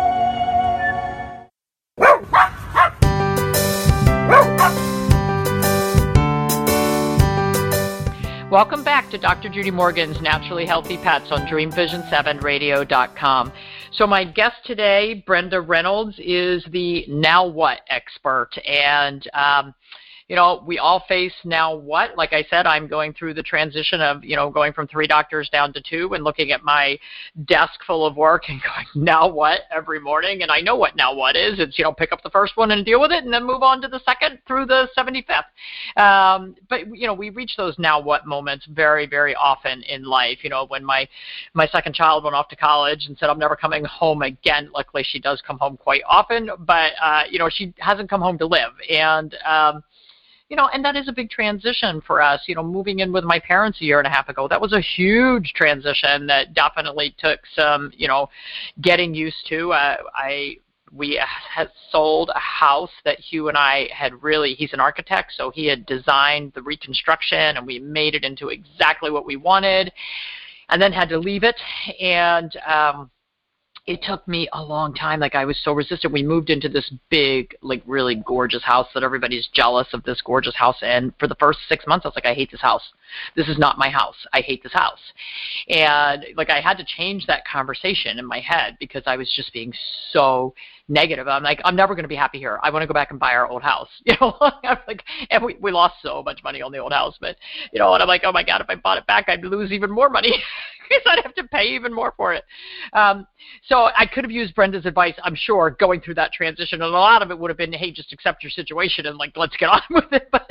Welcome back to Doctor Judy Morgan's Naturally Healthy Pets on dream vision seven radio dot com. So my guest today, Brenda Reynolds, is the Now What expert. And um, you know, we all face now what? Like I said, I'm going through the transition of, you know, going from three doctors down to two and looking at my desk full of work and going, now what, every morning. And I know what now what is. It's, you know, pick up the first one and deal with it and then move on to the second through the seventy-fifth. Um, but, you know, we reach those now what moments very, very often in life. You know, when my, my second child went off to college and said, I'm never coming home again. Luckily, she does come home quite often, but, uh, you know, she hasn't come home to live. And, um, you know, and that is a big transition for us. You know, moving in with my parents a year and a half ago, that was a huge transition that definitely took some, you know, getting used to. Uh, I we had sold a house that Hugh and I had really, he's an architect, so he had designed the reconstruction, and we made it into exactly what we wanted, and then had to leave it. And um, it took me a long time. Like, I was so resistant. We moved into this big, like, really gorgeous house that everybody's jealous of, this gorgeous house. And for the first six months, I was like, I hate this house. This is not my house. I hate this house. And, like, I had to change that conversation in my head because I was just being so negative. I'm like, I'm never going to be happy here. I want to go back and buy our old house. You know, I'm like, and we, we lost so much money on the old house. But, you know, and I'm like, oh, my God, if I bought it back, I'd lose even more money because I'd have to pay even more for it. Um, so I could have used Brenda's advice, I'm sure, going through that transition. And a lot of it would have been, hey, just accept your situation and, like, let's get on with it. But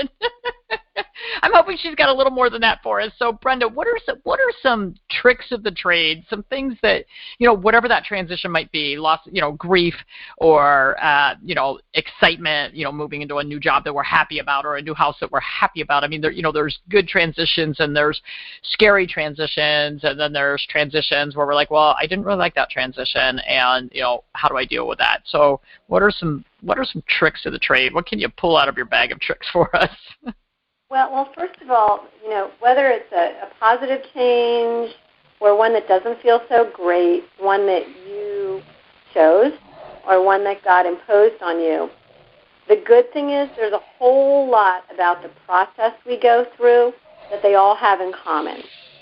I'm hoping she's got a little more than that for us. So, Brenda, what are some, what are some tricks of the trade, some things that, you know, whatever that transition might be, loss, you know, grief or, uh, you know, excitement, you know, moving into a new job that we're happy about or a new house that we're happy about. I mean, there, you know, there's good transitions and there's scary transitions, and then there's transitions where we're like, well, I didn't really like that transition, and, you know, how do I deal with that? So what are some, what are some tricks of the trade? What can you pull out of your bag of tricks for us? Well, well, first of all, you know, whether it's a, a positive change or one that doesn't feel so great, one that you chose or one that got imposed on you, the good thing is there's a whole lot about the process we go through that they all have in common.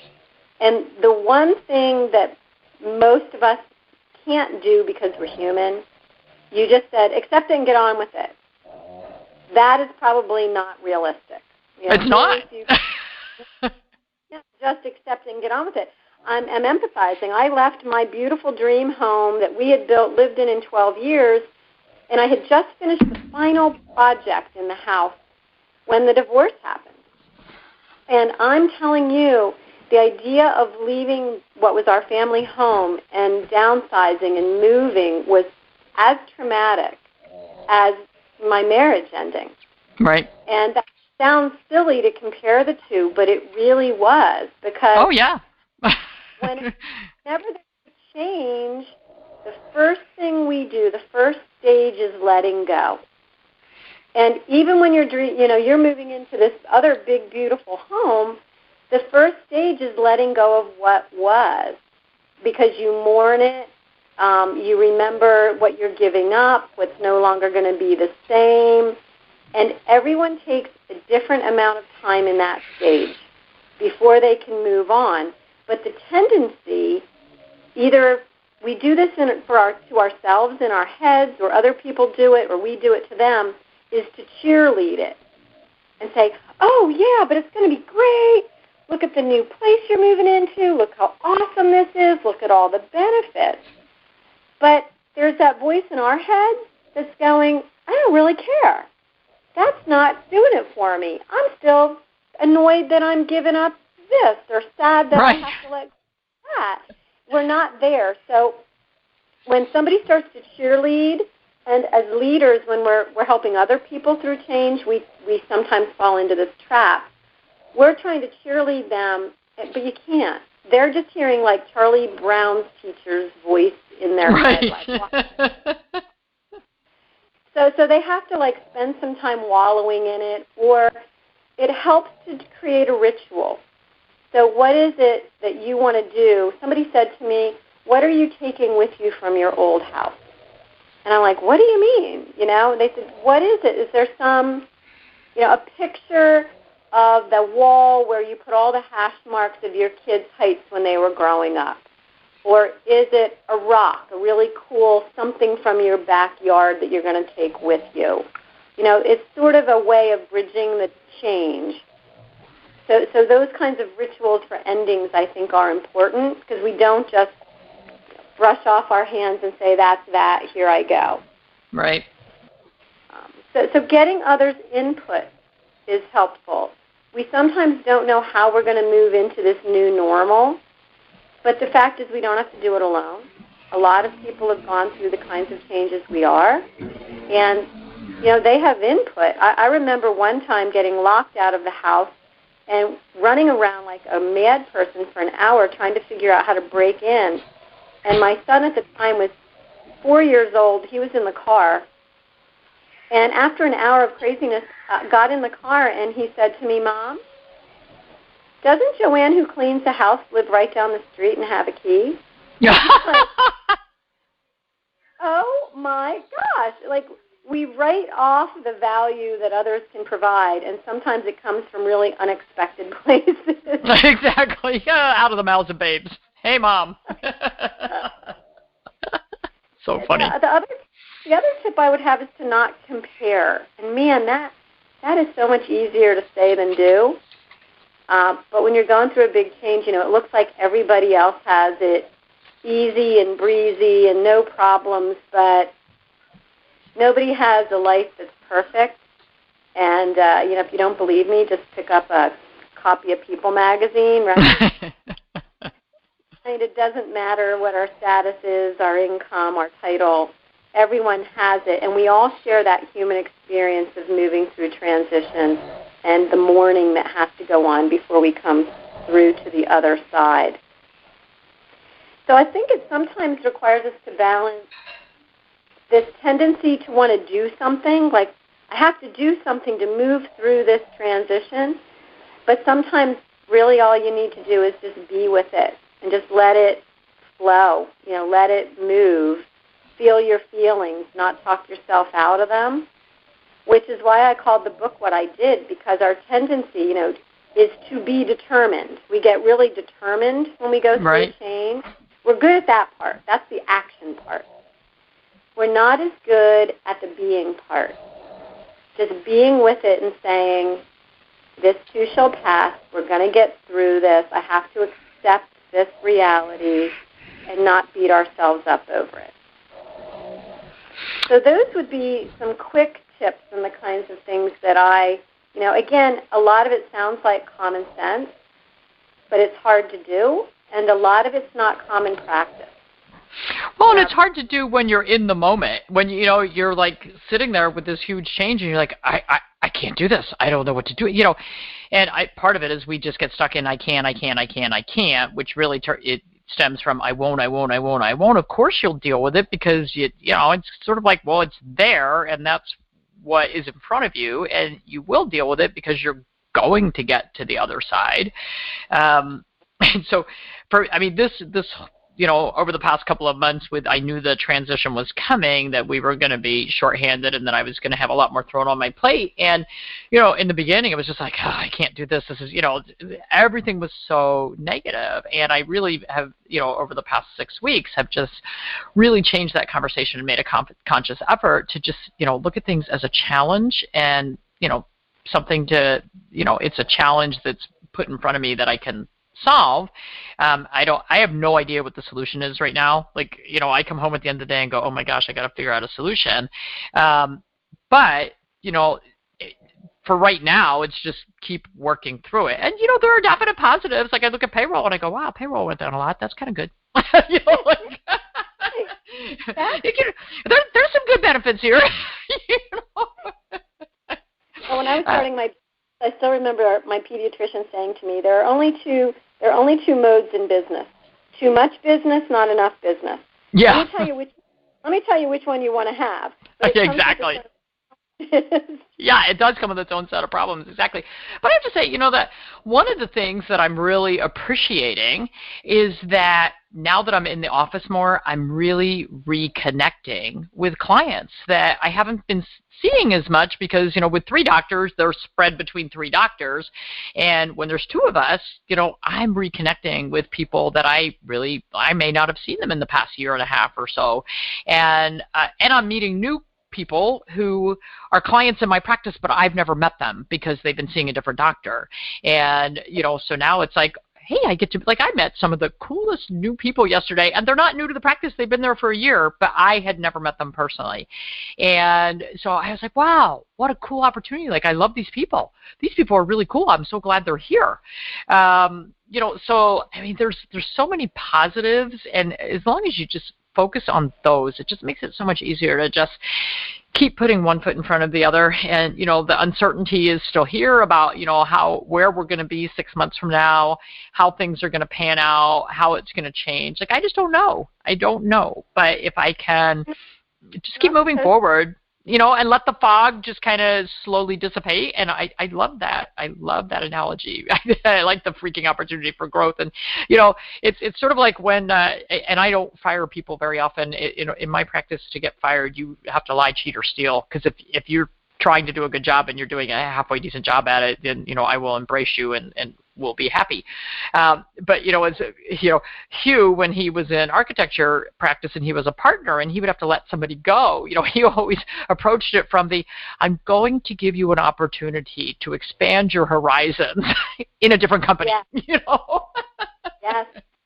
And the one thing that most of us can't do because we're human, you just said, accept it and get on with it. That is probably not realistic. You know, it's not. You, just accept it and get on with it. I'm, I'm empathizing. I left my beautiful dream home that we had built, lived in in twelve years, and I had just finished the final project in the house when the divorce happened. And I'm telling you, the idea of leaving what was our family home and downsizing and moving was as traumatic as my marriage ending. Right. And that sounds silly to compare the two, but it really was, because oh, yeah. whenever there's a change, the first thing we do, the first stage is letting go. And even when you're, you know, you're moving into this other big, beautiful home, the first stage is letting go of what was, because you mourn it. Um, you remember what you're giving up, what's no longer going to be the same. And everyone takes a different amount of time in that stage before they can move on. But the tendency, either we do this in, for our, to ourselves in our heads, or other people do it, or we do it to them, is to cheerlead it and say, oh, yeah, but it's going to be great. Look at the new place you're moving into. Look how awesome this is. Look at all the benefits. But there's that voice in our head that's going, I don't really care. That's not doing it for me. I'm still annoyed that I'm giving up this, or sad that right. I have to let go of that. We're not there. So when somebody starts to cheerlead, and as leaders, when we're we're helping other people through change, we, we sometimes fall into this trap. We're trying to cheerlead them, but you can't. They're just hearing, like, Charlie Brown's teacher's voice in their right. head. Like, So so they have to, like, spend some time wallowing in it, or it helps to create a ritual. So what is it that you want to do? Somebody said to me, what are you taking with you from your old house? And I'm like, what do you mean? You know, and they said, what is it? Is there some, you know, a picture of the wall where you put all the hash marks of your kids' heights when they were growing up? Or is it a rock, a really cool something from your backyard that you're going to take with you? You know, it's sort of a way of bridging the change. So, so those kinds of rituals for endings, I think, are important because we don't just brush off our hands and say, that's that, here I go. Right. Um, so, so getting others' input is helpful. We sometimes don't know how we're going to move into this new normal, but the fact is we don't have to do it alone. A lot of people have gone through the kinds of changes we are, and, you know, they have input. I, I remember one time getting locked out of the house and running around like a mad person for an hour trying to figure out how to break in. And my son at the time was four years old. He was in the car. And after an hour of craziness, uh, got in the car and he said to me, Mom, doesn't Joanne who cleans the house live right down the street and have a key? Yeah. Like, oh, my gosh. Like, we write off the value that others can provide, and sometimes it comes from really unexpected places. Exactly. Yeah, out of the mouths of babes. Hey, Mom. So funny. Uh, the other the other tip I would have is to not compare. And, man, that that is so much easier to say than do. Uh, but when you're going through a big change, you know, it looks like everybody else has it easy and breezy and no problems, but nobody has a life that's perfect. And, uh, you know, if you don't believe me, just pick up a copy of People magazine, right? I mean, it doesn't matter what our status is, our income, our title. Everyone has it, and we all share that human experience of moving through transition and the mourning that has to go on before we come through to the other side. So I think it sometimes requires us to balance this tendency to want to do something, like I have to do something to move through this transition, but sometimes really all you need to do is just be with it and just let it flow, you know, let it move, feel your feelings, not talk yourself out of them, which is why I called the book What I Did, because our tendency, you know, is to be determined. We get really determined when we go through right. a change. We're good at that part. That's the action part. We're not as good at the being part. Just being with it and saying, this too shall pass. We're going to get through this. I have to accept this reality and not beat ourselves up over it. So those would be some quick tips and the kinds of things that I, you know, again, a lot of it sounds like common sense, but it's hard to do, and a lot of it's not common practice. Well, and it's hard to do when you're in the moment, when, you know, you're like sitting there with this huge change and you're like, I, I, I can't do this. I don't know what to do. You know, and I, part of it is we just get stuck in I can, I can, I can, I can't, which really ter- it stems from I won't, I won't, I won't, I won't. Of course you'll deal with it because, you, you know, it's sort of like, well, it's there and that's what is in front of you, and you will deal with it because you're going to get to the other side. Um, and so, for I mean, this this. you know, over the past couple of months with, I knew the transition was coming, that we were going to be shorthanded and that I was going to have a lot more thrown on my plate. And, you know, in the beginning, it was just like, oh, I can't do this. This is, you know, everything was so negative. And I really have, you know, over the past six weeks have just really changed that conversation and made a con- conscious effort to just, you know, look at things as a challenge and, you know, something to, you know, it's a challenge that's put in front of me that I can solve. Um, I don't. I have no idea what the solution is right now. Like, you know, I come home at the end of the day and go, "Oh my gosh, I got to figure out a solution." Um, but you know, it, for right now, it's just keep working through it. And you know, there are definite positives. Like I look at payroll and I go, "Wow, payroll went down a lot. That's kind of good." you know, like, you can, there, there's some good benefits here. you know? Well, when I was starting my, I still remember my pediatrician saying to me, "There are only two." There are only two modes in business: too much business, not enough business. Yeah. Let me tell you which. Let me tell you which one you want to have. Exactly. Yeah, it does come with its own set of problems. Exactly. But I have to say, you know, that one of the things that I'm really appreciating is that now that I'm in the office more, I'm really reconnecting with clients that I haven't been seeing as much because, you know, with three doctors, they're spread between three doctors. And when there's two of us, you know, I'm reconnecting with people that I really, I may not have seen them in the past year and a half or so. And, uh, and I'm meeting new people who are clients in my practice, but I've never met them because they've been seeing a different doctor. And, you know, so now it's like, hey, I get to, like, I met some of the coolest new people yesterday, and they're not new to the practice. They've been there for a year, but I had never met them personally. And so I was like, wow, what a cool opportunity. Like, I love these people. These people are really cool. I'm so glad they're here. Um, you know, so, I mean, there's there's so many positives, and as long as you just focus on those, it just makes it so much easier to just keep putting one foot in front of the other. And, you know, the uncertainty is still here about, you know, how, where we're going to be six months from now, how things are going to pan out, how it's going to change. Like, I just don't know. I don't know. But if I can just keep moving forward, you know, and let the fog just kind of slowly dissipate. And I, I love that. I love that analogy. I like the freaking opportunity for growth. And, you know, it's it's sort of like when, uh, and I don't fire people very often. It, you know, in my practice, to get fired, you have to lie, cheat, or steal. Because if if you're trying to do a good job and you're doing a halfway decent job at it, then, you know, I will embrace you and, and will be happy. Um, but, you know, as, you know, Hugh, when he was in architecture practice and he was a partner and he would have to let somebody go, you know, he always approached it from the, I'm going to give you an opportunity to expand your horizons in a different company, yeah. you know? Yes.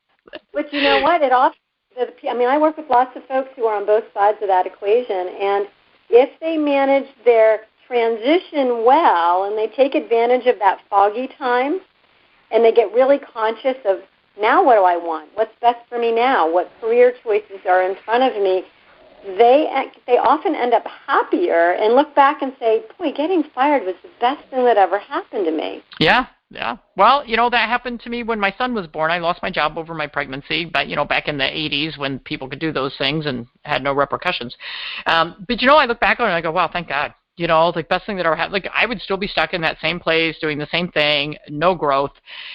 But you know what? It often, I mean, I work with lots of folks who are on both sides of that equation, and if they manage their transition well and they take advantage of that foggy time and they get really conscious of, now what do I want? What's best for me now? What career choices are in front of me? They they often end up happier and look back and say, boy, getting fired was the best thing that ever happened to me. Yeah. Yeah. Well, you know, that happened to me when my son was born. I lost my job over my pregnancy, but, you know, back in the eighties when people could do those things and had no repercussions. Um, but, you know, I look back on it and I go, wow, thank God. You know, the best thing that ever happened. Like, I would still be stuck in that same place doing the same thing, no growth.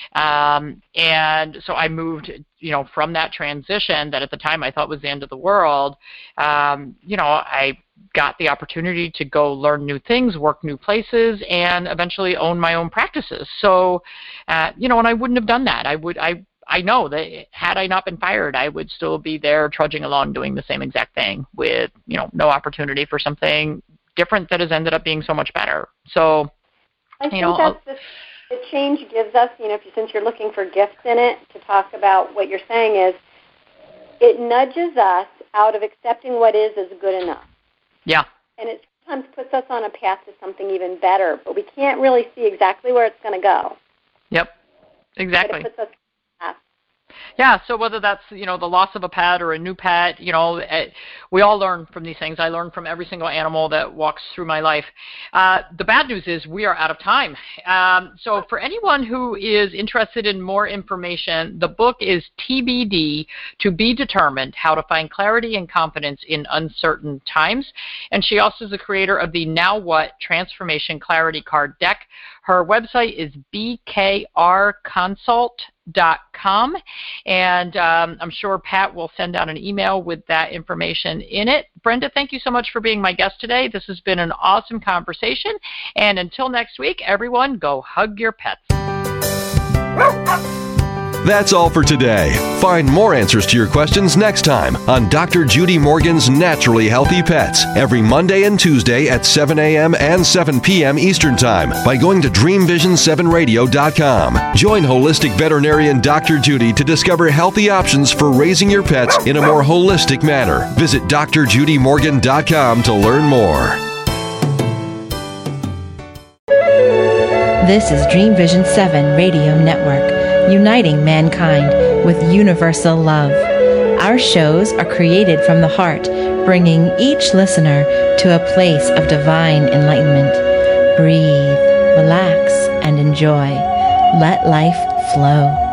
Um, and so I moved, you know, from that transition that at the time I thought was the end of the world. Um, you know, I got the opportunity to go learn new things, work new places, and eventually own my own practices. So, uh, you know, and I wouldn't have done that. I would, I, I know that had I not been fired, I would still be there trudging along doing the same exact thing with, you know, no opportunity for something different that has ended up being so much better. So, I think you know, that's the, the change gives us, you know, if you, since you're looking for gifts in it, to talk about what you're saying is, it nudges us out of accepting what is as good enough. Yeah. And it sometimes puts us on a path to something even better, but we can't really see exactly where it's going to go. Yep, exactly. But it puts us on a path. Yeah, so whether that's, you know, the loss of a pet or a new pet, you know, it, we all learn from these things. I learn from every single animal that walks through my life. Uh, the bad news is we are out of time. Um, so for anyone who is interested in more information, the book is T B D, To Be Determined, How to Find Clarity and Confidence in Uncertain Times. And she also is the creator of the Now What Transformation Clarity Card Deck. Her website is b k r consult dot com, and um, I'm sure Pat will send out an email with that information in it. Brenda, thank you so much for being my guest today. This has been an awesome conversation, and until next week, everyone, go hug your pets. That's all for today. Find more answers to your questions next time on Doctor Judy Morgan's Naturally Healthy Pets every Monday and Tuesday at seven a.m. and seven p.m. Eastern Time by going to dream vision seven radio dot com. Join holistic veterinarian Doctor Judy to discover healthy options for raising your pets in a more holistic manner. Visit dr judy morgan dot com to learn more. This is Dream Vision seven Radio Network, uniting mankind with universal love. Our shows are created from the heart, bringing each listener to a place of divine enlightenment. Breathe, relax, and enjoy. Let life flow.